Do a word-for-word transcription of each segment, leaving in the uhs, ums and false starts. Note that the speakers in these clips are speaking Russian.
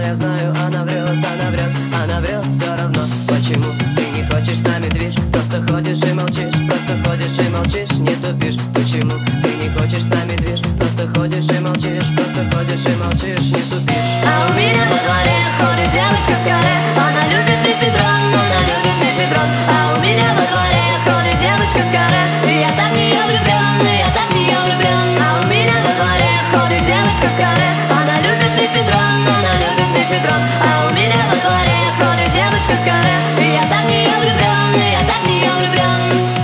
я знаю, она врет, она врет, она врет все равно. Почему ты не хочешь с нами движ? Просто ходишь и молчишь, просто ходишь и молчишь, не тупишь. Почему ты не хочешь с нами движ? Просто ходишь и молчишь, просто ходишь и молчишь, не тупишь. А у меня во дворе ходит девочка с каре. Она любит мефедрон, она любит мефедрон. А у меня во дворе ходит девочка с каре. И я так в нее влюблен, и я так в нее влюблен. А у меня во дворе ходит девочка с каре. Она любит мефедрон, она любит мефедрон. А у меня во дворе ходит девочка с каре. И я так в нее влюблен, и я так в нее влюблен.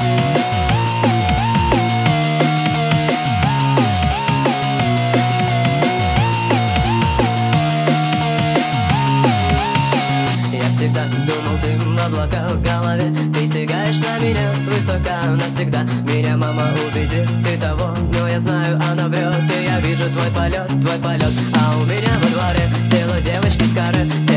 Я всегда думал, ты в облаках в голове. Ты сигаешь на меня свысока навсегда. Меня мама убедит, ты того, но я знаю, она врет. И я вижу твой полет, твой полет. А у меня во дворе тело девочки с каре.